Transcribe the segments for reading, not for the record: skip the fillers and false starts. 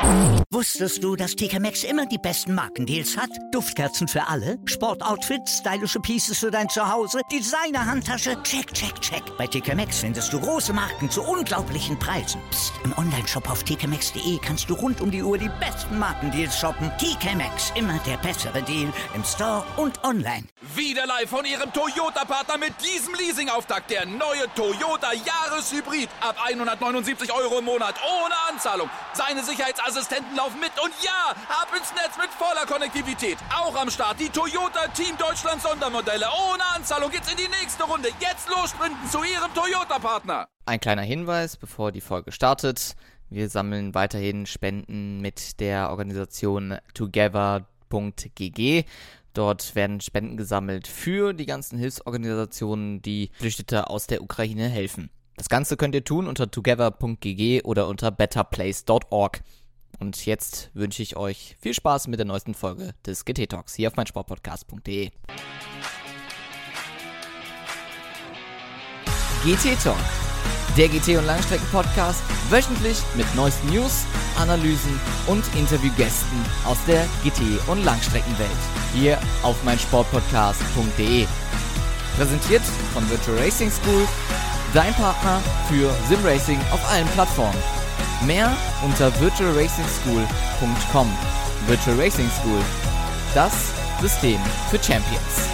Wusstest du, dass TK Maxx immer die besten Markendeals hat? Duftkerzen für alle, Sportoutfits, stylische Pieces für dein Zuhause, Designer-Handtasche, check, check, check. Bei TK Maxx findest du große Marken zu unglaublichen Preisen. Psst. Im Onlineshop auf tkmaxx.de kannst du rund um die Uhr die besten Markendeals shoppen. TK Maxx, immer der bessere Deal im Store und online. Wieder live von Ihrem Toyota-Partner mit diesem Leasing-Auftakt. Der neue Toyota Jahreshybrid. Ab 179 € im Monat. Ohne Anzahlung. Seine Sicherheitsassistenten laufen mit. Und ja, ab ins Netz mit voller Konnektivität. Auch am Start die Toyota Team Deutschland Sondermodelle. Ohne Anzahlung geht's in die nächste Runde. Jetzt los sprinten zu Ihrem Toyota-Partner. Ein kleiner Hinweis, bevor die Folge startet. Wir sammeln weiterhin Spenden mit der Organisation together.gg. Dort werden Spenden gesammelt für die ganzen Hilfsorganisationen, die Flüchtete aus der Ukraine helfen. Das Ganze könnt ihr tun unter together.gg oder unter betterplace.org. Und jetzt wünsche ich euch viel Spaß mit der neuesten Folge des GT Talks hier auf meinsportpodcast.de. GT Talk, der GT- und Langstrecken-Podcast, wöchentlich mit neuesten News, Analysen und Interviewgästen aus der GT- und Langstreckenwelt. Hier auf meinsportpodcast.de. Präsentiert von Virtual Racing School, dein Partner für Simracing auf allen Plattformen. Mehr unter virtualracingschool.com. Virtual Racing School, das System für Champions.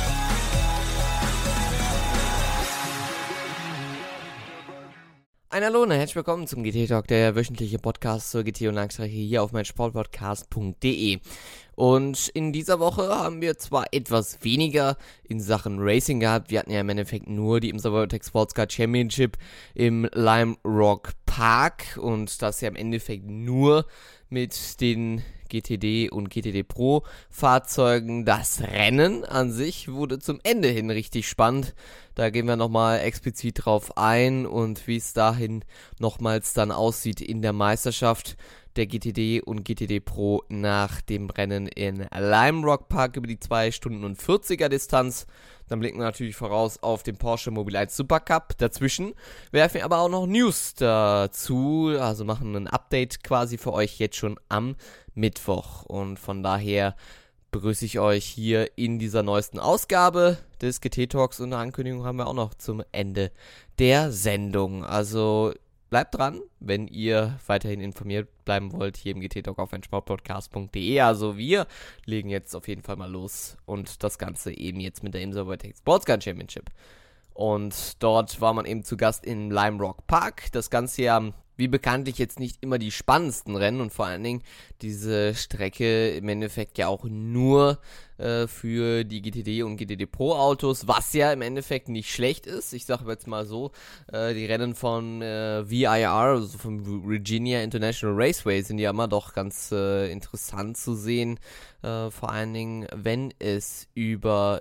Ein Hallo und herzlich willkommen zum GT Talk, der wöchentliche Podcast zur GT und Langstrecke hier auf meinsportpodcast.de. Und in dieser Woche haben wir zwar etwas weniger in Sachen Racing gehabt, wir hatten ja im Endeffekt nur die IMSA World Sports Car Championship im Lime Rock Park und das ja im Endeffekt nur mit den GTD und GTD Pro Fahrzeugen. Das Rennen an sich wurde zum Ende hin richtig spannend. Da gehen wir nochmal explizit drauf ein und wie es dahin nochmals dann aussieht in der Meisterschaft der GTD und GTD Pro nach dem Rennen in Lime Rock Park über die 2 Stunden und 40er Distanz. Dann blicken wir natürlich voraus auf den Porsche Mobile 1 Supercup. Dazwischen werfen wir aber auch noch News dazu, also machen ein Update quasi für euch jetzt schon am Mittwoch. Und von daher begrüße ich euch hier in dieser neuesten Ausgabe des GT Talks und eine Ankündigung haben wir auch noch zum Ende der Sendung. Also bleibt dran, wenn ihr weiterhin informiert bleiben wollt, hier im GT Talk auf meinsportpodcast.de. Also wir legen jetzt auf jeden Fall mal los und das Ganze eben jetzt mit der IMSA World Sports Car Championship. Und dort war man eben zu Gast im Lime Rock Park. Das Ganze ja wie bekanntlich jetzt nicht immer die spannendsten Rennen und vor allen Dingen diese Strecke im Endeffekt ja auch nur für die GTD und GTD Pro Autos, was ja im Endeffekt nicht schlecht ist. Ich sage jetzt mal so, die Rennen von VIR, also vom Virginia International Raceway, sind ja immer doch ganz interessant zu sehen. Vor allen Dingen, wenn es über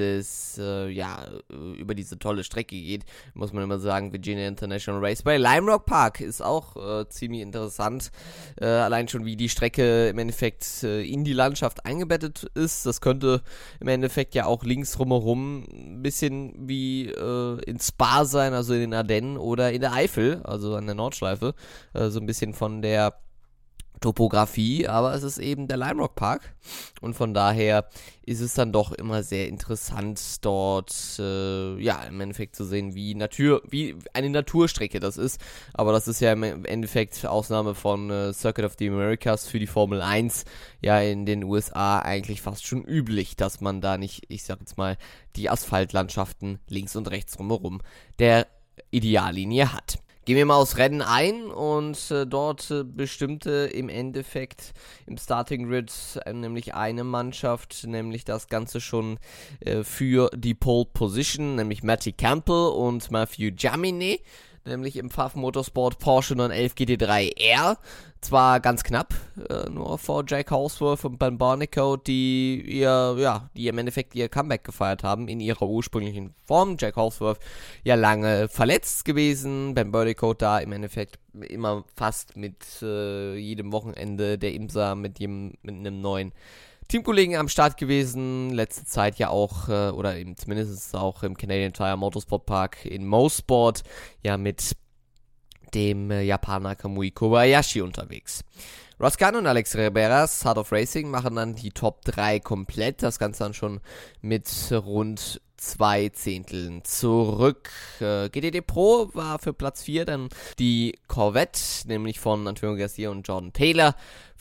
über diese tolle Strecke geht, muss man immer sagen, Virginia International Raceway. Lime Rock Park ist auch ziemlich interessant, allein schon wie die Strecke im Endeffekt in die Landschaft eingebettet ist. Das könnte im Endeffekt ja auch links rumherum ein bisschen wie in Spa sein, also in den Ardennen oder in der Eifel, also an der Nordschleife, so ein bisschen von der Topografie, aber es ist eben der Lime Rock Park und von daher ist es dann doch immer sehr interessant dort im Endeffekt zu sehen, wie eine Naturstrecke das ist, aber das ist ja im Endeffekt Ausnahme von Circuit of the Americas für die Formel 1 ja in den USA eigentlich fast schon üblich, dass man da nicht, ich sag jetzt mal, die Asphaltlandschaften links und rechts drumherum der Ideallinie hat. Gehen wir mal aufs Rennen ein und dort bestimmte im Endeffekt im Starting Grid nämlich eine Mannschaft, nämlich das Ganze schon für die Pole Position, nämlich Matty Campbell und Matthew Jaminet, nämlich im Pfaff Motorsport Porsche 911 GT3R. Zwar ganz knapp, nur vor Jack Hawksworth und Ben Barnicoat, die im Endeffekt ihr Comeback gefeiert haben in ihrer ursprünglichen Form. Jack Hawksworth ja lange verletzt gewesen, Ben Barnicoat da im Endeffekt immer fast mit jedem Wochenende der IMSA mit einem neuen Teamkollegen am Start gewesen, letzte Zeit ja auch, oder eben zumindest auch im Canadian Tire Motorsport Park in Mosport, ja mit dem Japaner Kamui Kobayashi unterwegs. Ross Gunn und Alex Riberas, Heart of Racing, machen dann die Top 3 komplett. Das Ganze dann schon mit rund 2 Zehnteln zurück. GTD Pro war für Platz 4 dann die Corvette, nämlich von Antonio Garcia und Jordan Taylor.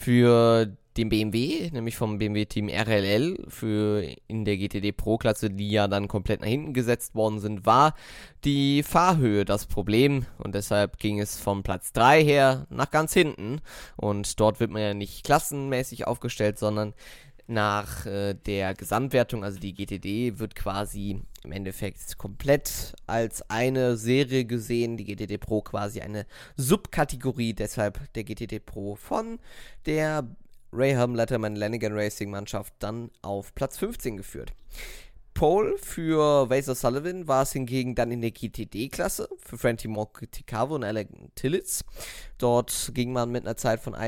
Für den BMW, nämlich vom BMW-Team RLL, für in der GTD Pro-Klasse, die ja dann komplett nach hinten gesetzt worden sind, war die Fahrhöhe das Problem und deshalb ging es vom Platz 3 her nach ganz hinten und dort wird man ja nicht klassenmäßig aufgestellt, sondern nach der Gesamtwertung, also die GTD wird quasi im Endeffekt komplett als eine Serie gesehen, die GTD Pro quasi eine Subkategorie, deshalb der GTD Pro von der Raham Letterman Lanigan Racing Mannschaft dann auf Platz 15 geführt. Pole für Vaser Sullivan war es hingegen dann in der GTD-Klasse für Frankie Montecalvo und Alan Tillitz. Dort ging man mit einer Zeit von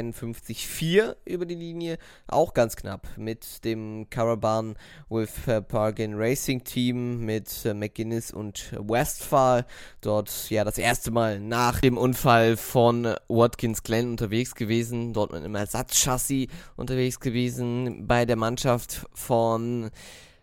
51,4 über die Linie, auch ganz knapp mit dem Caravan with Parkin Racing Team mit McGuinness und Westphal. Dort ja das erste Mal nach dem Unfall von Watkins Glen unterwegs gewesen, dort mit einem Ersatzchassis unterwegs gewesen bei der Mannschaft von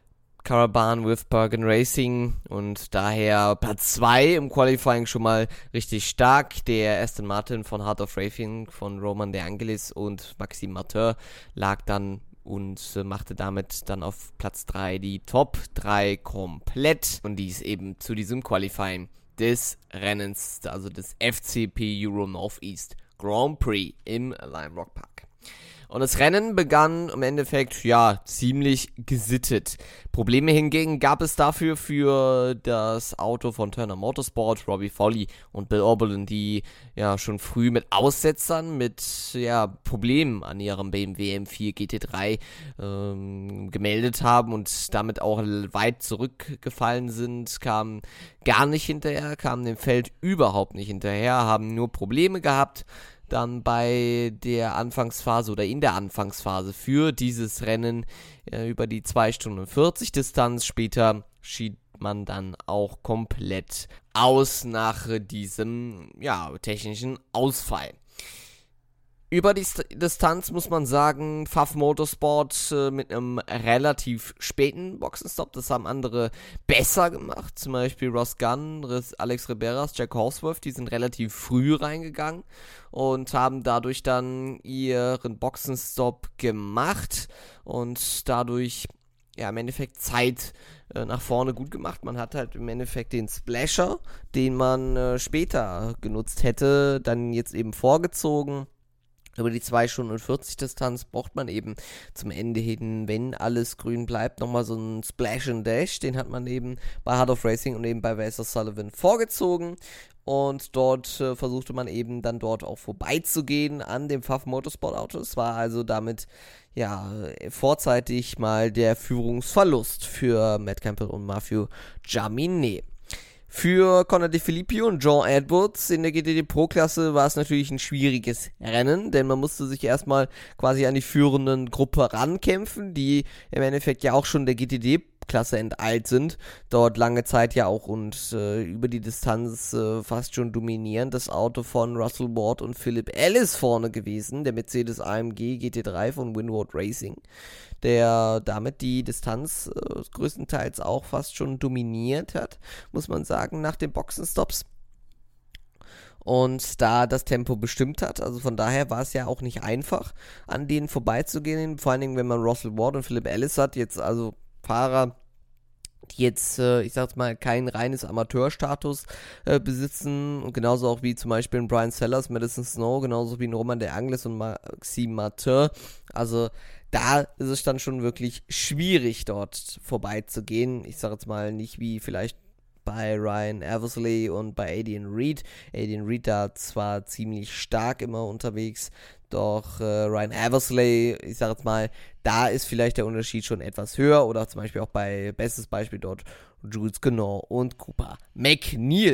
Caravan with Bergen Racing und daher Platz 2 im Qualifying schon mal richtig stark. Der Aston Martin von Heart of Racing von Roman De Angelis und Maxime Martin lag dann und machte damit dann auf Platz 3 die Top 3 komplett und dies eben zu diesem Qualifying des Rennens, also des FCP Euro Northeast Grand Prix im Lime Rock Park. Und das Rennen begann im Endeffekt, ja, ziemlich gesittet. Probleme hingegen gab es dafür für das Auto von Turner Motorsport, Robbie Foley und Bill Oberlin, die ja schon früh mit Aussetzern, mit ja Problemen an ihrem BMW M4 GT3 gemeldet haben und damit auch weit zurückgefallen sind, kamen gar nicht hinterher, kamen dem Feld überhaupt nicht hinterher, haben nur Probleme gehabt. Dann bei der Anfangsphase oder in der Anfangsphase für dieses Rennen über die 2 Stunden 40 Distanz. Später schied man dann auch komplett aus nach diesem technischen Ausfall. Über die Distanz muss man sagen, Pfaff Motorsport mit einem relativ späten Boxenstopp, das haben andere besser gemacht, zum Beispiel Ross Gunn, Alex Riberas, Jack Horsworth, die sind relativ früh reingegangen und haben dadurch dann ihren Boxenstopp gemacht und dadurch im Endeffekt Zeit nach vorne gut gemacht. Man hat halt im Endeffekt den Splasher, den man später genutzt hätte, dann jetzt eben vorgezogen. Über die 2 Stunden und 40 Distanz braucht man eben zum Ende hin, wenn alles grün bleibt, nochmal so einen Splash and Dash. Den hat man eben bei Heart of Racing und eben bei Vaser Sullivan vorgezogen. Und dort versuchte man eben dann dort auch vorbeizugehen an dem Pfaff Motorsport Auto. Es war also damit vorzeitig mal der Führungsverlust für Matt Campbell und Matthew Jaminet. Für Conor De Filippi und John Edwards in der GTD Pro-Klasse war es natürlich ein schwieriges Rennen, denn man musste sich erstmal quasi an die führenden Gruppe rankämpfen, die im Endeffekt ja auch schon der GTD-Klasse enteilt sind, dort lange Zeit ja auch und über die Distanz fast schon dominierend das Auto von Russell Ward und Philip Ellis vorne gewesen, der Mercedes AMG GT3 von Windward Racing, der damit die Distanz größtenteils auch fast schon dominiert hat, muss man sagen, nach den Boxenstops. Und da das Tempo bestimmt hat, also von daher war es ja auch nicht einfach, an denen vorbeizugehen, vor allen Dingen, wenn man Russell Ward und Philip Ellis hat, jetzt also Fahrer, die jetzt, ich sag's mal, kein reines Amateurstatus besitzen, und genauso auch wie zum Beispiel ein Brian Sellers, Madison Snow, genauso wie ein Roman De Angelis und Maxime Martin, also da ist es dann schon wirklich schwierig, dort vorbeizugehen. Ich sage jetzt mal nicht wie vielleicht bei Ryan Eversley und bei Adrian Reed. Adrian Reed da zwar ziemlich stark immer unterwegs, doch Ryan Eversley, ich sage jetzt mal, da ist vielleicht der Unterschied schon etwas höher. Oder zum Beispiel auch bestes Beispiel dort, Jules Gennard und Cooper McNeil.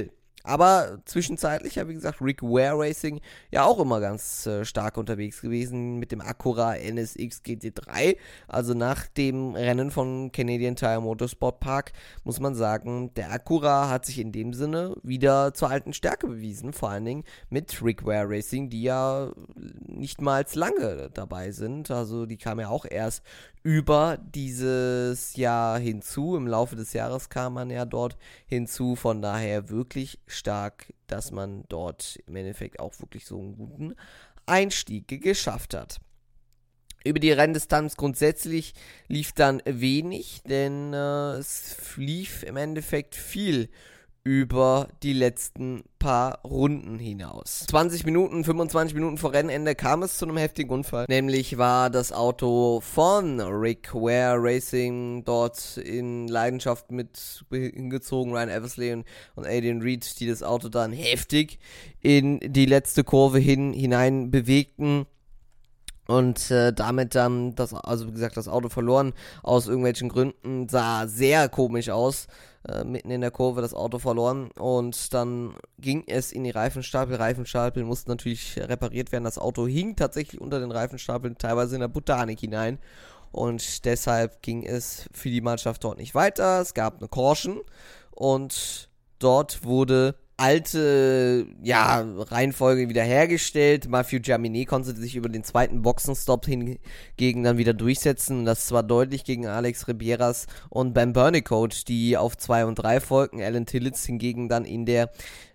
Aber zwischenzeitlich, ja wie gesagt, Rick Ware Racing ja auch immer ganz stark unterwegs gewesen mit dem Acura NSX GT3. Also nach dem Rennen von Canadian Tire Motorsport Park muss man sagen, der Acura hat sich in dem Sinne wieder zur alten Stärke bewiesen. Vor allen Dingen mit Rick Ware Racing, die ja nicht mal lange dabei sind. Also die kam ja auch erst über dieses Jahr hinzu. Im Laufe des Jahres kam man ja dort hinzu. Von daher wirklich stark, dass man dort im Endeffekt auch wirklich so einen guten Einstieg geschafft hat. Über die Renndistanz grundsätzlich lief dann wenig, denn es lief im Endeffekt viel über die letzten paar Runden hinaus. 25 Minuten vor Rennende kam es zu einem heftigen Unfall. Nämlich war das Auto von Rick Ware Racing dort in Leidenschaft mit hingezogen. Ryan Eversley und Adrian Reed, die das Auto dann heftig in die letzte Kurve hinein bewegten. Und damit dann, das Auto verloren, aus irgendwelchen Gründen, sah sehr komisch aus, mitten in der Kurve das Auto verloren und dann ging es in die Reifenstapel. Reifenstapel mussten natürlich repariert werden, das Auto hing tatsächlich unter den Reifenstapeln, teilweise in der Botanik hinein und deshalb ging es für die Mannschaft dort nicht weiter. Es gab eine Caution und dort wurde alte Reihenfolge wiederhergestellt. Matthew Jaminet konnte sich über den zweiten Boxenstopp hingegen dann wieder durchsetzen. Das war deutlich gegen Alex Ribeiras und Ben Burnicoat, die auf 2 und 3 folgten. Alan Tillitz hingegen dann in der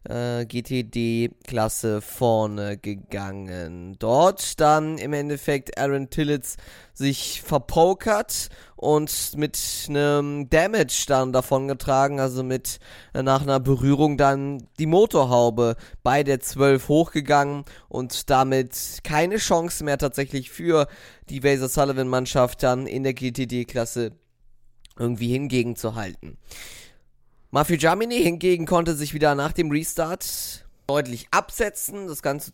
GTD-Klasse vorne gegangen. Dort dann im Endeffekt Aaron Tillitz sich verpokert und mit einem Damage dann davongetragen, also nach einer Berührung dann die Motorhaube bei der 12 hochgegangen und damit keine Chance mehr tatsächlich für die Vasser Sullivan-Mannschaft dann in der GTD-Klasse irgendwie hingegen zu halten. Matthew Jaminet hingegen konnte sich wieder nach dem Restart deutlich absetzen. Das Ganze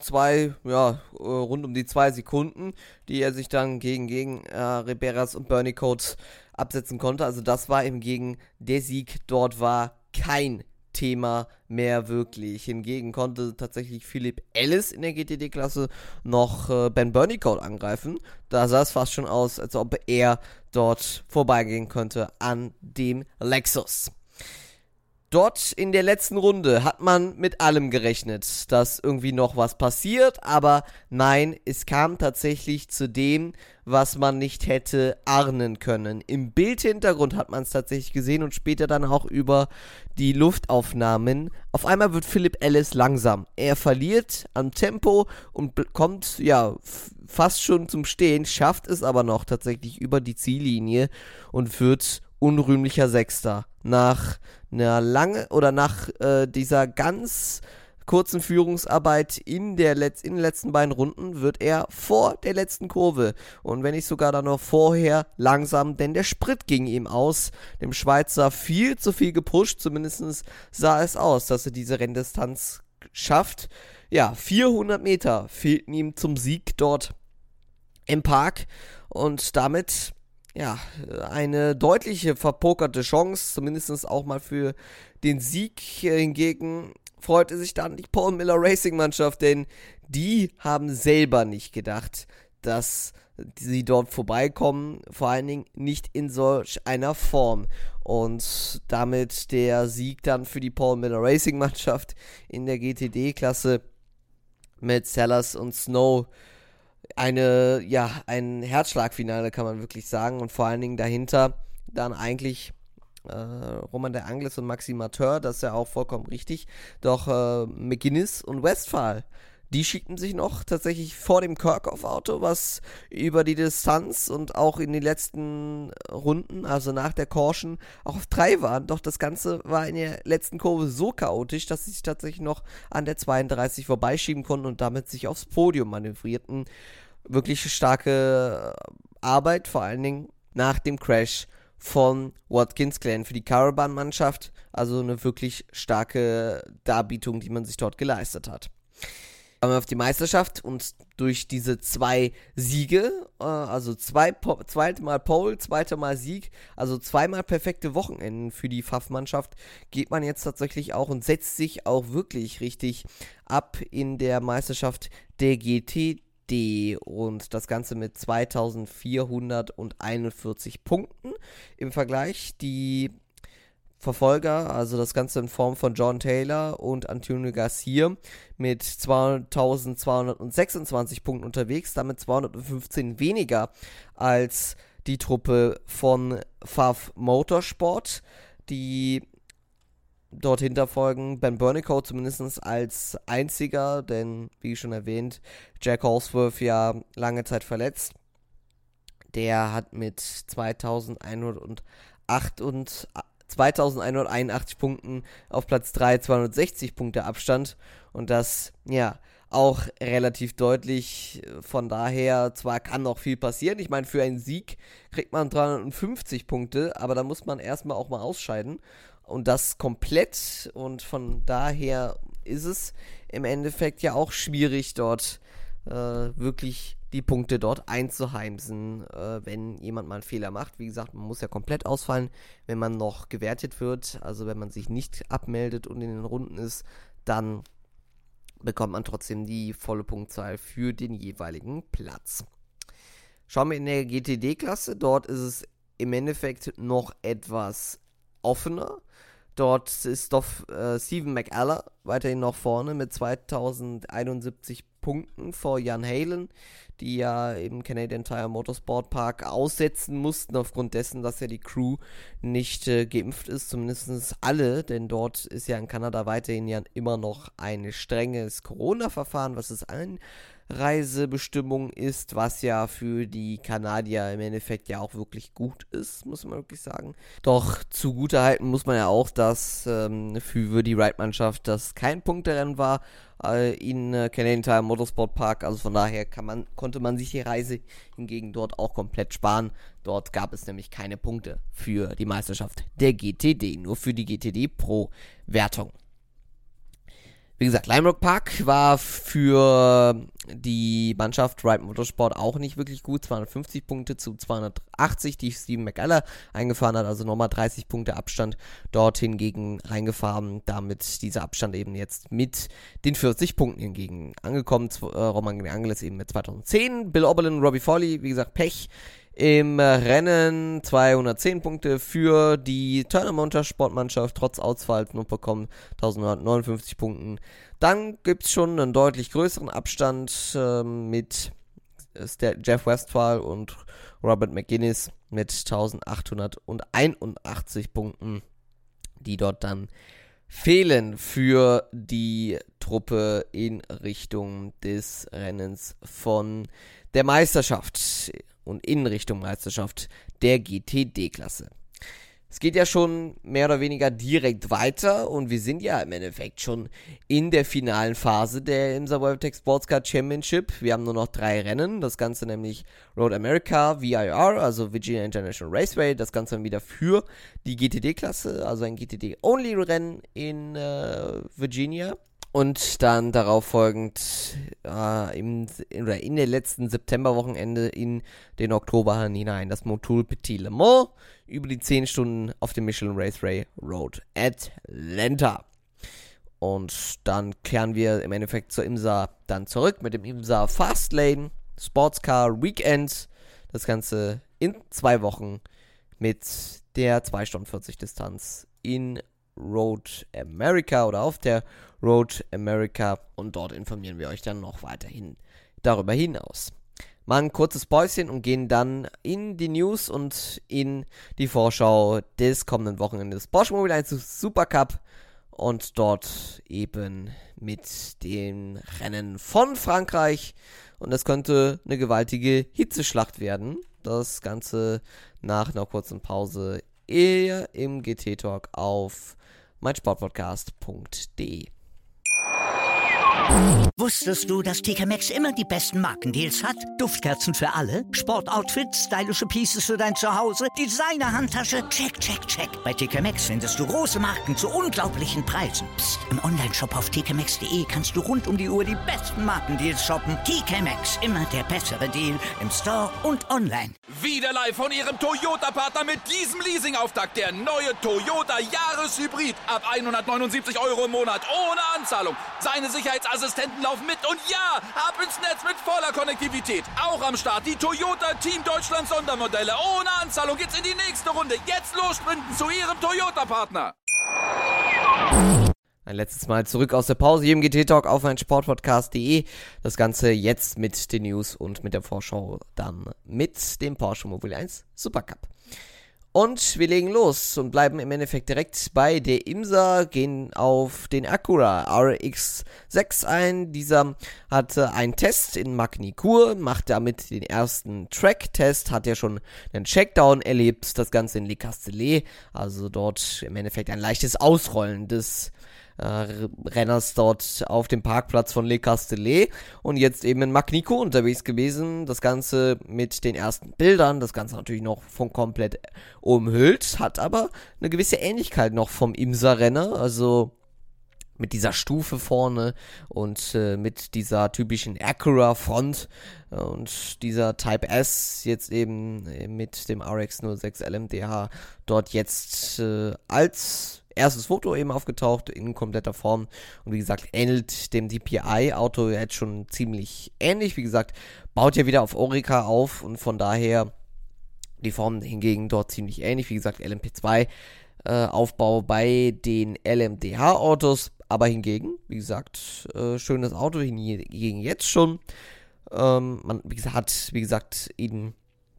rund um die 2 Sekunden, die er sich dann gegen Ribeiras und Burnicoat absetzen konnte. Also das war hingegen der Sieg. Dort war kein Thema mehr wirklich. Hingegen konnte tatsächlich Philip Ellis in der GTD-Klasse noch Ben Burnicoat angreifen. Da sah es fast schon aus, als ob er dort vorbeigehen könnte an dem Lexus. Dort in der letzten Runde hat man mit allem gerechnet, dass irgendwie noch was passiert, aber nein, es kam tatsächlich zu dem, was man nicht hätte ahnen können. Im Bildhintergrund hat man es tatsächlich gesehen und später dann auch über die Luftaufnahmen. Auf einmal wird Philip Ellis langsam. Er verliert an Tempo und kommt fast schon zum Stehen, schafft es aber noch tatsächlich über die Ziellinie und wird unrühmlicher Sechster. Nach dieser ganz kurzen Führungsarbeit in den letzten beiden Runden wird er vor der letzten Kurve und wenn nicht sogar dann noch vorher langsam, denn der Sprit ging ihm aus. Dem Schweizer viel zu viel gepusht, zumindest sah es aus, dass er diese Renndistanz schafft. 400 Meter fehlten ihm zum Sieg dort im Park und damit eine deutliche verpokerte Chance, zumindest auch mal für den Sieg. Hingegen freute sich dann die Paul Miller Racing Mannschaft, denn die haben selber nicht gedacht, dass sie dort vorbeikommen, vor allen Dingen nicht in solch einer Form. Und damit der Sieg dann für die Paul Miller Racing Mannschaft in der GTD-Klasse mit Sellers und Snow. Ein Herzschlagfinale kann man wirklich sagen und vor allen Dingen dahinter dann eigentlich Romain D'Angles und Maxime Martin, das ist ja auch vollkommen richtig, doch McGuinness und Westphal, die schickten sich noch tatsächlich vor dem Kirchhoff-Auto, was über die Distanz und auch in den letzten Runden, also nach der Caution, auch auf 3 waren. Doch das Ganze war in der letzten Kurve so chaotisch, dass sie sich tatsächlich noch an der 32 vorbeischieben konnten und damit sich aufs Podium manövrierten. Wirklich starke Arbeit, vor allen Dingen nach dem Crash von Watkins Glen für die Caravan-Mannschaft. Also eine wirklich starke Darbietung, die man sich dort geleistet hat. auf die Meisterschaft und durch diese 2 Siege, also zweite Mal Pole, zweite Mal Sieg, also 2-mal perfekte Wochenenden für die Pfaff-Mannschaft, geht man jetzt tatsächlich auch und setzt sich auch wirklich richtig ab in der Meisterschaft der GTD und das Ganze mit 2441 Punkten im Vergleich. Die Verfolger, also das Ganze in Form von John Taylor und Antonio Garcia mit 2226 Punkten unterwegs, damit 215 weniger als die Truppe von Pfaff Motorsport, die dort hinterfolgen. Ben Bernico zumindest als einziger, denn wie schon erwähnt, Jack Holsworth ja lange Zeit verletzt. Der hat mit 2181 Punkten auf Platz 3, 260 Punkte Abstand und das, ja, auch relativ deutlich. Von daher, zwar kann noch viel passieren, ich meine, für einen Sieg kriegt man 350 Punkte, aber da muss man erstmal auch mal ausscheiden und das komplett und von daher ist es im Endeffekt ja auch schwierig, dort wirklich die Punkte dort einzuheimsen, wenn jemand mal einen Fehler macht. Wie gesagt, man muss ja komplett ausfallen, wenn man noch gewertet wird. Also wenn man sich nicht abmeldet und in den Runden ist, dann bekommt man trotzdem die volle Punktzahl für den jeweiligen Platz. Schauen wir in der GTD-Klasse. Dort ist es im Endeffekt noch etwas offener. Dort ist doch Stephen McAller weiterhin noch vorne mit 2071 Punkten vor Jan Heylen, die ja im Canadian Tire Motorsport Park aussetzen mussten, aufgrund dessen, dass ja die Crew nicht geimpft ist, zumindest alle, denn dort ist ja in Kanada weiterhin ja immer noch ein strenges Corona-Verfahren, was es Einreisebestimmung ist, was ja für die Kanadier im Endeffekt ja auch wirklich gut ist, muss man wirklich sagen. Doch zugutehalten muss man ja auch, dass für die Ride-Mannschaft das kein Punkterennen war in Canadian Tire Motorsport Park, also von daher konnte man sich die Reise hingegen dort auch komplett sparen. Dort gab es nämlich keine Punkte für die Meisterschaft der GTD, nur für die GTD Pro Wertung. Wie gesagt, Lime Rock Park war für die Mannschaft Ride Motorsport auch nicht wirklich gut. 250 Punkte zu 280, die Stephen McAller eingefahren hat, also nochmal 30 Punkte Abstand dort hingegen reingefahren. Damit dieser Abstand eben jetzt mit den 40 Punkten hingegen angekommen. Romain Angeles eben mit 2010. Bill Oberlin, Robbie Foley, wie gesagt, Pech im Rennen, 210 Punkte für die Turner Motorsportmannschaft, trotz Ausfalls nur bekommen 1959 Punkten. Dann gibt es schon einen deutlich größeren Abstand mit Jeff Westphal und Robert McGuinness mit 1881 Punkten, die dort dann fehlen für die Truppe in Richtung des Rennens von der Meisterschaft und in Richtung Meisterschaft der GTD-Klasse. Es geht ja schon mehr oder weniger direkt weiter und wir sind ja im Endeffekt schon in der finalen Phase der IMSA WeatherTech Sports Car Championship. Wir haben nur noch 3 Rennen, das Ganze nämlich Road America, VIR, also Virginia International Raceway, das Ganze dann wieder für die GTD-Klasse, also ein GTD-Only-Rennen in Virginia. Und dann darauf folgend in der letzten Septemberwochenende in den Oktober hinein das Motul Petit Le Mans über die 10 Stunden auf dem Michelin Raceway Road Atlanta. Und dann kehren wir im Endeffekt zur IMSA dann zurück mit dem IMSA Fastlane Sportscar Weekend. Das Ganze in 2 Wochen mit der 2 Stunden 40 Distanz in Road America oder auf der Road America und dort informieren wir euch dann noch weiterhin darüber hinaus. Machen ein kurzes Päuschen und gehen dann in die News und in die Vorschau des kommenden Wochenendes Porsche Mobile 1 Supercup und dort eben mit den Rennen von Frankreich und das könnte eine gewaltige Hitzeschlacht werden. Das Ganze nach einer kurzen Pause eher im GT Talk auf meinsportpodcast.de. Wusstest du, dass TK Maxx immer die besten Markendeals hat? Duftkerzen für alle, Sportoutfits, stylische Pieces für dein Zuhause, Designer-Handtasche, check, check, check. Bei TK Maxx findest du große Marken zu unglaublichen Preisen. Psst. Im Onlineshop auf tkmaxx.de kannst du rund um die Uhr die besten Markendeals shoppen. TK Maxx, immer der bessere Deal im Store und online. Wieder live von Ihrem Toyota-Partner mit diesem Leasing-Auftakt. Der neue Toyota Jahreshybrid. Ab 179 € im Monat. Ohne Anzahlung. Seine Sicherheitsassistenten laufen mit. Und ja, ab ins Netz mit voller Konnektivität. Auch am Start die Toyota Team Deutschland Sondermodelle. Ohne Anzahlung geht's in die nächste Runde. Jetzt los sprinten zu Ihrem Toyota-Partner. Ein letztes Mal zurück aus der Pause hier im GT-Talk auf meinsportpodcast.de. Das Ganze jetzt mit den News und mit der Vorschau dann mit dem Porsche Mobil 1 Supercup. Und wir legen los und bleiben im Endeffekt direkt bei der IMSA, gehen auf den Acura RX6 ein. Dieser hatte einen Test in Magny-Cours, macht damit den ersten Track-Test, hat ja schon einen Checkdown erlebt, das Ganze in Le Castellet, also dort im Endeffekt ein leichtes Ausrollen des Renners dort auf dem Parkplatz von Le Castellet und jetzt eben in Magny-Cours unterwegs gewesen, das Ganze mit den ersten Bildern, das Ganze natürlich noch von komplett umhüllt, hat aber eine gewisse Ähnlichkeit noch vom IMSA-Renner, also mit dieser Stufe vorne und mit dieser typischen Acura-Front und dieser Type S jetzt eben mit dem RX06 LMDH dort jetzt als erstes Foto eben aufgetaucht in kompletter Form und wie gesagt ähnelt dem DPI-Auto jetzt schon ziemlich ähnlich, wie gesagt baut ja wieder auf Oreca auf und von daher die Form hingegen dort ziemlich ähnlich, wie gesagt LMP2 Aufbau bei den LMDH-Autos, aber hingegen, wie gesagt, schönes Auto hingegen jetzt schon, man hat ihn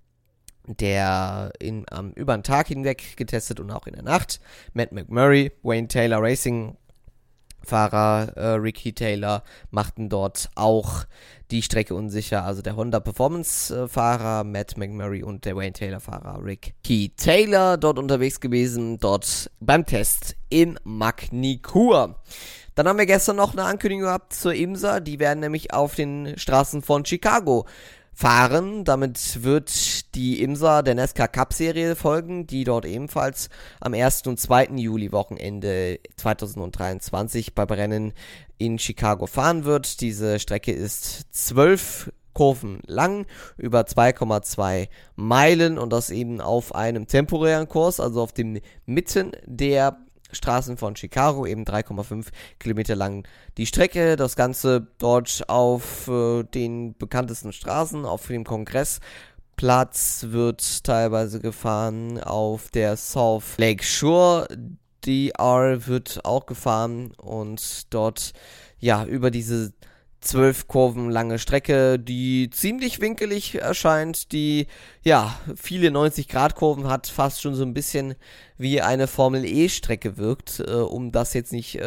über den Tag hinweg getestet und auch in der Nacht. Matt McMurray, Wayne Taylor Racing Fahrer Ricky Taylor machten dort auch die Strecke unsicher, also der Honda Performance Fahrer Matt McMurray und der Wayne Taylor Fahrer Ricky Taylor dort unterwegs gewesen, dort beim Test in Magny-Cours. Dann haben wir gestern noch eine Ankündigung gehabt zur IMSA, die werden nämlich auf den Straßen von Chicago fahren. Damit wird die IMSA der NASCAR Cup Serie folgen, die dort ebenfalls am 1. und 2. Juli Wochenende 2023 bei Rennen in Chicago fahren wird. Diese Strecke ist 12 Kurven lang, über 2,2 Meilen und das eben auf einem temporären Kurs, also auf dem Mitten der Straßen von Chicago, eben 3,5 Kilometer lang die Strecke. Das Ganze dort auf den bekanntesten Straßen, auf dem Kongressplatz wird teilweise gefahren, auf der South Lake Shore DR wird auch gefahren und dort ja über diese 12 Kurven lange Strecke, die ziemlich winkelig erscheint, die ja viele 90-Grad-Kurven hat, fast schon so ein bisschen wie eine Formel-E-Strecke wirkt, um das jetzt nicht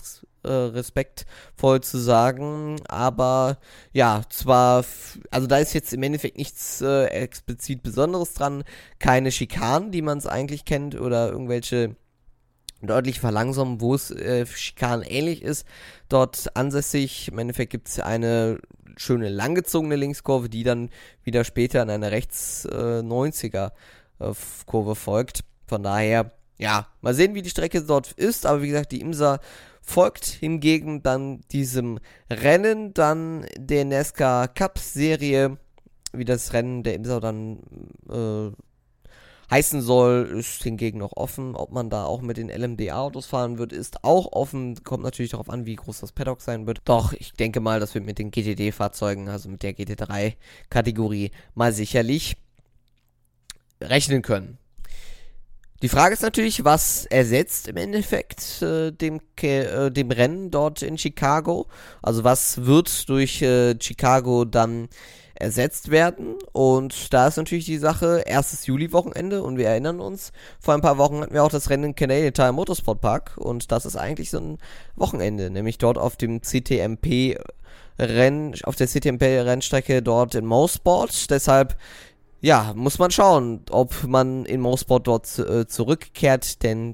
respektvoll zu sagen, aber ja, also da ist jetzt im Endeffekt nichts explizit Besonderes dran, keine Schikanen, die man es eigentlich kennt oder irgendwelche deutlich verlangsamen, wo es Schikanen ähnlich ist, dort ansässig. Im Endeffekt gibt es eine schöne langgezogene Linkskurve, die dann wieder später in einer rechts 90er Kurve folgt. Von daher, ja, mal sehen, wie die Strecke dort ist, aber wie gesagt, die IMSA folgt hingegen dann diesem Rennen, dann der NASCAR Cup Serie, wie das Rennen der IMSA dann heißen soll, ist hingegen noch offen. Ob man da auch mit den LMDA-Autos fahren wird, ist auch offen. Kommt natürlich darauf an, wie groß das Paddock sein wird. Doch, ich denke mal, dass wir mit den GTD-Fahrzeugen, also mit der GT3-Kategorie, mal sicherlich rechnen können. Die Frage ist natürlich, was ersetzt im Endeffekt dem Rennen dort in Chicago? Also was wird durch Chicago dann ersetzt werden? Und da ist natürlich die Sache, 1. Juli-Wochenende und wir erinnern uns, vor ein paar Wochen hatten wir auch das Rennen in Canadian Tire Motorsport Park und das ist eigentlich so ein Wochenende, nämlich dort auf dem auf der CTMP-Rennstrecke dort in Mosport. Deshalb ja, muss man schauen, ob man in Mosport dort zurückkehrt, denn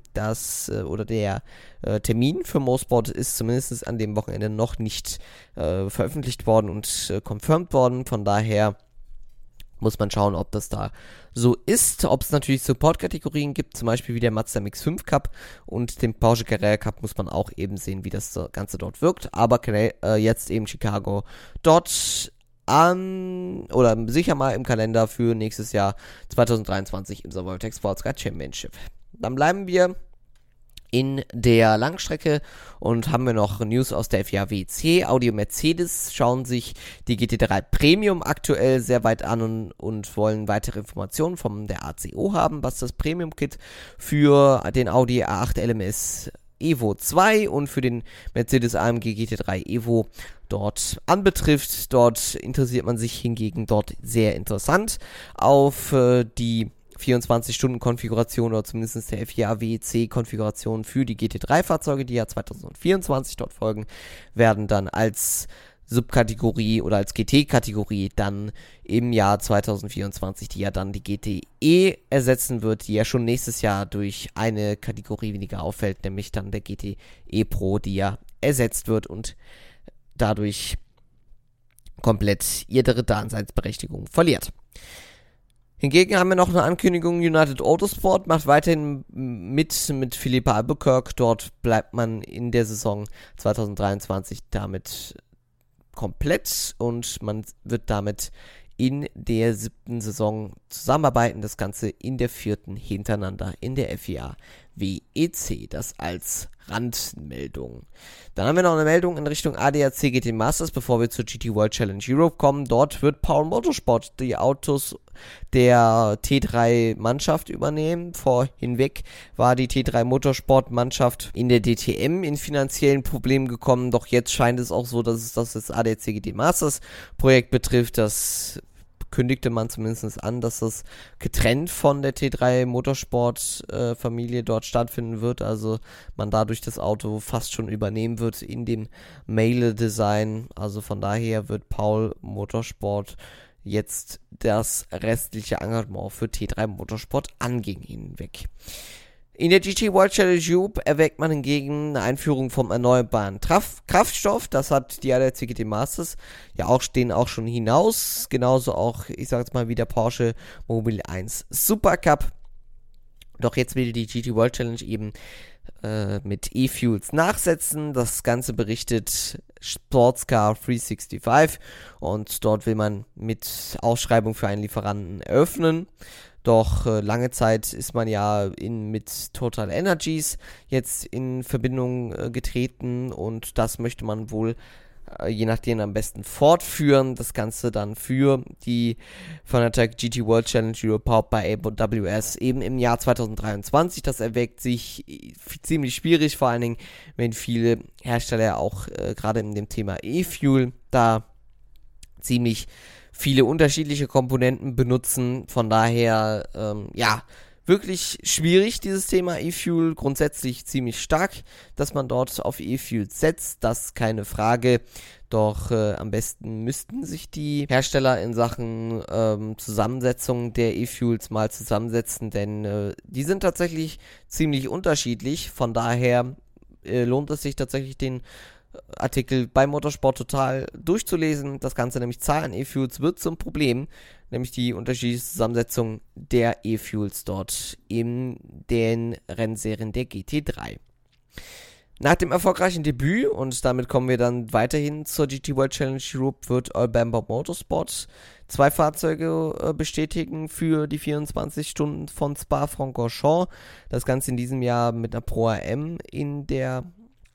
der Termin für Mosport ist zumindest an dem Wochenende noch nicht veröffentlicht worden und confirmed worden. Von daher muss man schauen, ob das da so ist. Ob es natürlich Support-Kategorien gibt, zum Beispiel wie der Mazda MX-5 Cup und den Porsche Carrera Cup, muss man auch eben sehen, wie das Ganze dort wirkt. Aber jetzt eben Chicago dort oder sicher mal im Kalender für nächstes Jahr 2023 im Vortex Sports Car Championship. Dann bleiben wir in der Langstrecke und haben wir noch News aus der FIA WEC. Audi und Mercedes schauen sich die GT3 Premium aktuell sehr weit an und wollen weitere Informationen von der ACO haben, was das Premium-Kit für den Audi A8 LMS Evo 2 und für den Mercedes AMG GT3 Evo dort anbetrifft. Dort interessiert man sich hingegen dort sehr interessant auf die 24-Stunden-Konfiguration oder zumindest der FIA WEC-Konfiguration für die GT3-Fahrzeuge, die ja 2024 dort folgen, werden dann als Subkategorie oder als GT-Kategorie dann im Jahr 2024, die ja dann die GTE ersetzen wird, die ja schon nächstes Jahr durch eine Kategorie weniger auffällt, nämlich dann der GTE Pro, die ja ersetzt wird und dadurch komplett ihre Daseinsberechtigung verliert. Hingegen haben wir noch eine Ankündigung, United Autosport macht weiterhin mit Philippa Albuquerque. Dort bleibt man in der Saison 2023 damit komplett und man wird damit in der 7. Saison zusammenarbeiten. Das Ganze in der 4. hintereinander in der FIA WEC. Das als Randmeldung. Dann haben wir noch eine Meldung in Richtung ADAC GT Masters, bevor wir zur GT World Challenge Europe kommen. Dort wird Paul Motorsport die Autos der T3-Mannschaft übernehmen. Vorhinweg war die T3 Motorsport-Mannschaft in der DTM in finanziellen Problemen gekommen, doch jetzt scheint es auch so, dass es das ADAC GT Masters Projekt betrifft. Das kündigte man zumindest an, dass das getrennt von der T3 Motorsport Familie dort stattfinden wird, also man dadurch das Auto fast schon übernehmen wird in dem Mail-Design, also von daher wird Paul Motorsport jetzt das restliche Engagement für T3 Motorsport angehen hinweg. In der GT World Challenge Europe erwägt man hingegen eine Einführung vom erneuerbaren Kraftstoff. Das hat die ADAC GT Masters ja auch schon hinaus. Genauso auch, ich sage jetzt mal, wie der Porsche Mobile 1 Super Cup. Doch jetzt will die GT World Challenge eben mit E-Fuels nachsetzen. Das Ganze berichtet Sportscar 365 und dort will man mit Ausschreibung für einen Lieferanten eröffnen. Doch lange Zeit ist man ja mit Total Energies jetzt in Verbindung getreten und das möchte man wohl je nachdem am besten fortführen. Das Ganze dann für die Fanatec GT World Challenge Europe powered by AWS eben im Jahr 2023. Das erwägt sich ziemlich schwierig, vor allen Dingen, wenn viele Hersteller auch gerade in dem Thema E-Fuel da ziemlich viele unterschiedliche Komponenten benutzen. Von daher, wirklich schwierig, dieses Thema E-Fuel. Grundsätzlich ziemlich stark, dass man dort auf E-Fuel setzt. Das keine Frage. Doch am besten müssten sich die Hersteller in Sachen Zusammensetzung der E-Fuels mal zusammensetzen, denn die sind tatsächlich ziemlich unterschiedlich. Von daher lohnt es sich tatsächlich, den Artikel bei Motorsport Total durchzulesen. Das Ganze, nämlich Zahl an E-Fuels, wird zum Problem, nämlich die unterschiedliche Zusammensetzung der E-Fuels dort in den Rennserien der GT3. Nach dem erfolgreichen Debüt, und damit kommen wir dann weiterhin zur GT World Challenge Europe, wird Alabama Motorsport 2 Fahrzeuge bestätigen für die 24 Stunden von Spa-Francorchamps. Das Ganze in diesem Jahr mit einer Pro AM in der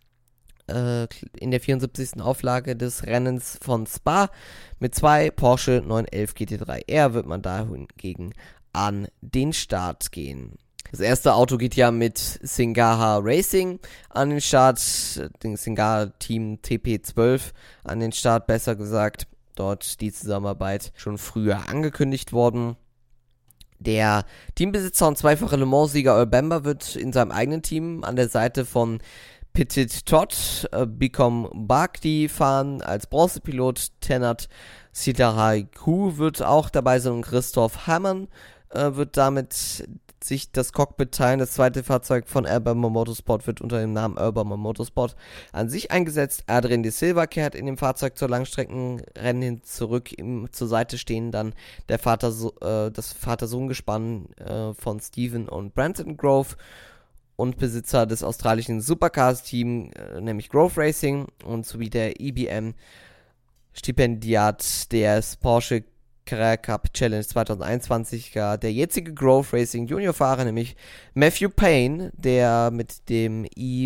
74. Auflage des Rennens von Spa. Mit 2 Porsche 911 GT3R wird man da hingegen an den Start gehen. Das erste Auto geht ja mit Singaha Racing an den Start, den Singaha Team TP12 an den Start, besser gesagt. Dort die Zusammenarbeit schon früher angekündigt worden. Der Teambesitzer und zweifache Le Mans-Sieger Earl Bamber wird in seinem eigenen Team an der Seite von Petit Todd, Bicom Bagdi fahren als Bronzepilot. Tennant Sidaraiku wird auch dabei sein und Christoph Hamann wird damit sich das Cockpit teilen. Das zweite Fahrzeug von Alabama Motorsport wird unter dem Namen Alabama Motorsport an sich eingesetzt. Adrian de Silva kehrt in dem Fahrzeug zur Langstreckenrennen hin zurück. Zur Seite stehen dann das Vater-Sohn-Gespann von Stephen und Brandon Grove und Besitzer des australischen Supercars-Teams, nämlich Grove Racing, und sowie der IBM-Stipendiat des Porsche Carrera Cup Challenge 2021, der jetzige Grove Racing Junior-Fahrer, nämlich Matthew Payne, der mit dem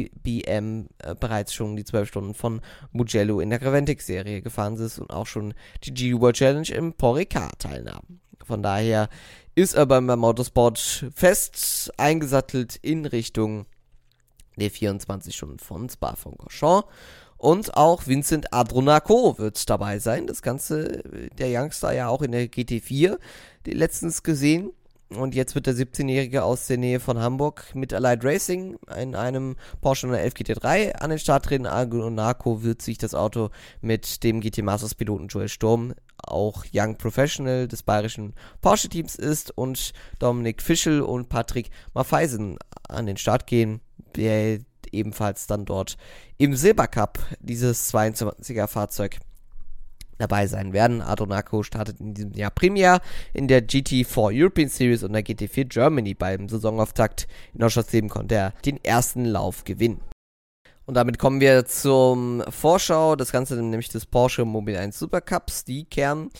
IBM bereits schon die 12 Stunden von Mugello in der Graventic-Serie gefahren ist und auch schon die GT World Challenge im Paul Ricard teilnahm. Von daher ist er beim Motorsport fest eingesattelt in Richtung der 24 Stunden von Spa-Francorchamps. Und auch Vincent Adronaco wird dabei sein. Das Ganze, der Youngster ja auch in der GT4 letztens gesehen. Und jetzt wird der 17-Jährige aus der Nähe von Hamburg mit Allied Racing in einem Porsche 911 GT3 an den Start treten. Adronaco wird sich das Auto mit dem GT Masters Piloten Joel Sturm, auch Young Professional des bayerischen Porsche-Teams ist, und Dominik Fischl und Patrick Maffeisen an den Start gehen, der ebenfalls dann dort im Silbercup dieses 22er Fahrzeug dabei sein werden. Adronaco startet in diesem Jahr primär in der GT4 European Series und der GT4 Germany. Beim Saisonauftakt in Oschersleben konnte er den ersten Lauf gewinnen. Und damit kommen wir zum Vorschau, das Ganze nämlich des Porsche Mobil 1 Supercups. Die kehren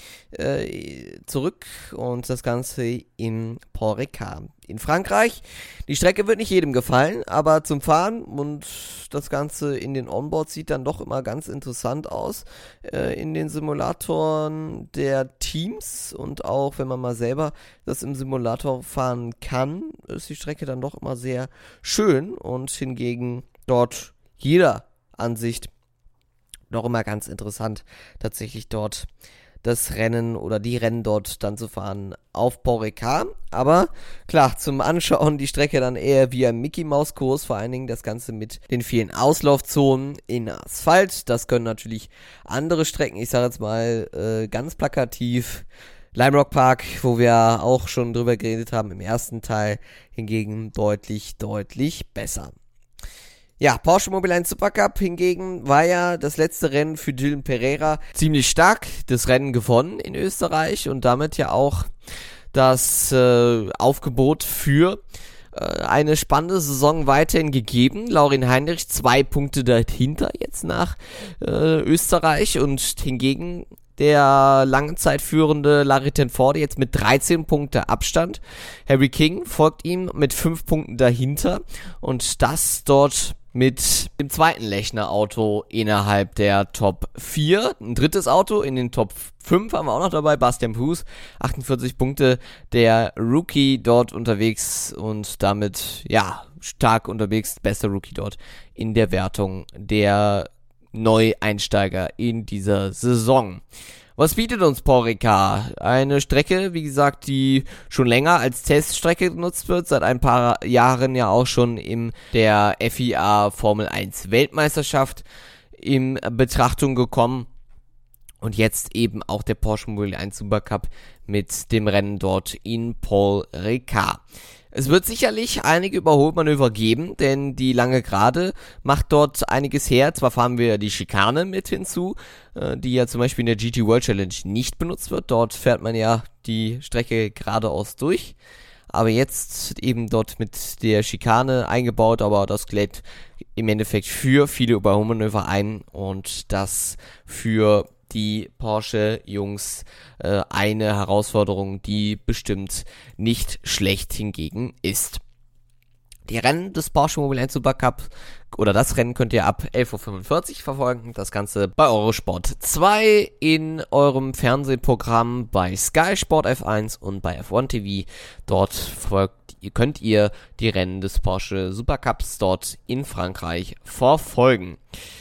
zurück und das Ganze in Paul Ricard in Frankreich. Die Strecke wird nicht jedem gefallen, aber zum Fahren und das Ganze in den Onboards sieht dann doch immer ganz interessant aus. In den Simulatoren der Teams und auch wenn man mal selber das im Simulator fahren kann, ist die Strecke dann doch immer sehr schön und hingegen dort jeder Ansicht noch immer ganz interessant, tatsächlich dort das Rennen oder die Rennen dort dann zu fahren auf Paul Ricard. Aber klar, zum Anschauen die Strecke dann eher wie ein Mickey-Maus-Kurs, vor allen Dingen das Ganze mit den vielen Auslaufzonen in Asphalt. Das können natürlich andere Strecken, ich sage jetzt mal ganz plakativ, Lime Rock Park, wo wir auch schon drüber geredet haben im ersten Teil, hingegen deutlich besser. Ja, Porsche Mobil 1 Supercup hingegen war ja das letzte Rennen für Dylan Pereira ziemlich stark, das Rennen gewonnen in Österreich und damit ja auch das Aufgebot für eine spannende Saison weiterhin gegeben. Laurin Heinrich 2 Punkte dahinter jetzt nach Österreich und hingegen der lange Zeit führende Larry Tenford jetzt mit 13 Punkte Abstand. Harry King folgt ihm mit 5 Punkten dahinter und das dort mit dem zweiten Lechner-Auto innerhalb der Top 4. Ein drittes Auto in den Top 5 haben wir auch noch dabei, Bastian Pus, 48 Punkte, der Rookie dort unterwegs und damit, ja, stark unterwegs, bester Rookie dort in der Wertung der Neueinsteiger in dieser Saison. Was bietet uns Paul Ricard? Eine Strecke, wie gesagt, die schon länger als Teststrecke genutzt wird, seit ein paar Jahren ja auch schon in der FIA Formel 1 Weltmeisterschaft in Betrachtung gekommen. Und jetzt eben auch der Porsche Mobil 1 Supercup mit dem Rennen dort in Paul Ricard. Es wird sicherlich einige Überholmanöver geben, denn die lange Gerade macht dort einiges her. Zwar fahren wir die Schikane mit hinzu, die ja zum Beispiel in der GT World Challenge nicht benutzt wird. Dort fährt man ja die Strecke geradeaus durch. Aber jetzt eben dort mit der Schikane eingebaut, aber das lädt im Endeffekt für viele Überholmanöver ein und das für die Porsche-Jungs eine Herausforderung, die bestimmt nicht schlecht hingegen ist. Die Rennen des Porsche Mobil 1 Supercup oder das Rennen könnt ihr ab 11.45 Uhr verfolgen. Das Ganze bei Eurosport 2 in eurem Fernsehprogramm bei Sky Sport F1 und bei F1 TV. Dort könnt ihr die Rennen des Porsche Supercups dort in Frankreich verfolgen.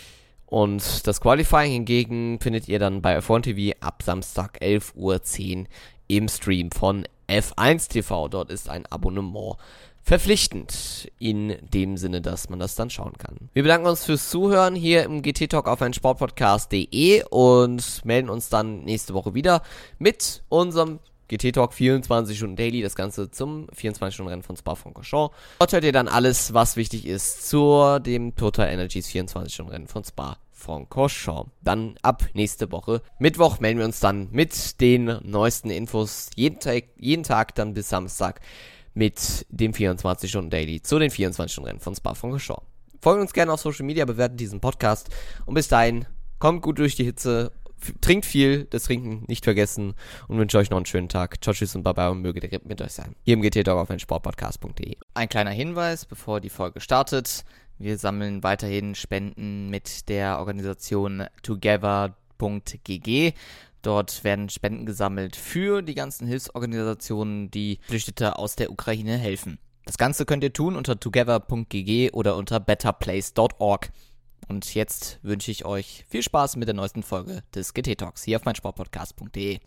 Und das Qualifying hingegen findet ihr dann bei F1 TV ab Samstag 11.10 Uhr im Stream von F1 TV. Dort ist ein Abonnement verpflichtend in dem Sinne, dass man das dann schauen kann. Wir bedanken uns fürs Zuhören hier im GT Talk auf meinsportpodcast.de und melden uns dann nächste Woche wieder mit unserem GT Talk 24 Stunden Daily, das Ganze zum 24-Stunden-Rennen von Spa-Francorchamps. Dort hört ihr dann alles, was wichtig ist zu dem Total Energies 24-Stunden-Rennen von Spa-Francorchamps. Dann ab nächste Woche Mittwoch melden wir uns dann mit den neuesten Infos jeden Tag dann bis Samstag mit dem 24-Stunden-Daily zu den 24-Stunden-Rennen von Spa-Francorchamps. Folgt uns gerne auf Social Media, bewertet diesen Podcast und bis dahin, kommt gut durch die Hitze, trinkt viel, das Trinken nicht vergessen und wünsche euch noch einen schönen Tag. Ciao, tschüss und bye-bye und möge der Grip mit euch sein. Hier im GT Talk auf meinsportpodcast.de. Ein kleiner Hinweis, bevor die Folge startet. Wir sammeln weiterhin Spenden mit der Organisation together.gg. Dort werden Spenden gesammelt für die ganzen Hilfsorganisationen, die Flüchtete aus der Ukraine helfen. Das Ganze könnt ihr tun unter together.gg oder unter betterplace.org. Und jetzt wünsche ich euch viel Spaß mit der neuesten Folge des GT Talks hier auf meinsportpodcast.de.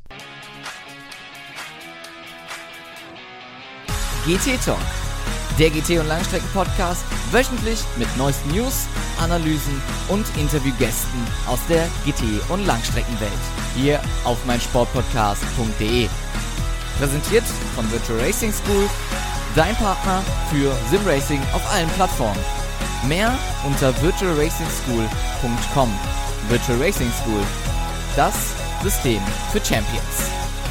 GT Talk, der GT- und Langstrecken-Podcast, wöchentlich mit neuesten News, Analysen und Interviewgästen aus der GT- und Langstreckenwelt. Hier auf meinsportpodcast.de. Präsentiert von Virtual Racing School, dein Partner für Simracing auf allen Plattformen. Mehr unter virtualracingschool.com. Virtual Racing School, das System für Champions.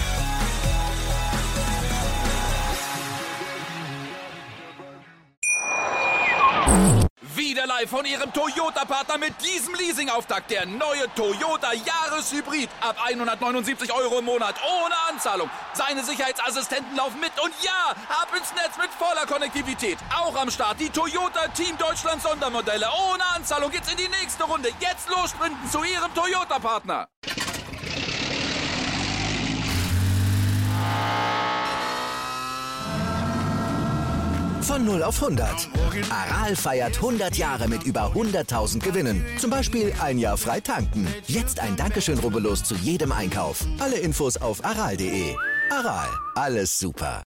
Wieder live von Ihrem Toyota-Partner mit diesem Leasing-Auftakt. Der neue Toyota Jahreshybrid. Ab 179 Euro im Monat. Ohne Anzahlung. Seine Sicherheitsassistenten laufen mit. Und ja, ab ins Netz mit voller Konnektivität. Auch am Start die Toyota Team Deutschland Sondermodelle. Ohne Anzahlung geht's in die nächste Runde. Jetzt los sprinten zu Ihrem Toyota-Partner. Von 0 auf 100. Aral feiert 100 Jahre mit über 100.000 Gewinnen. Zum Beispiel ein Jahr frei tanken. Jetzt ein Dankeschön, rubbellos zu jedem Einkauf. Alle Infos auf aral.de. Aral, alles super.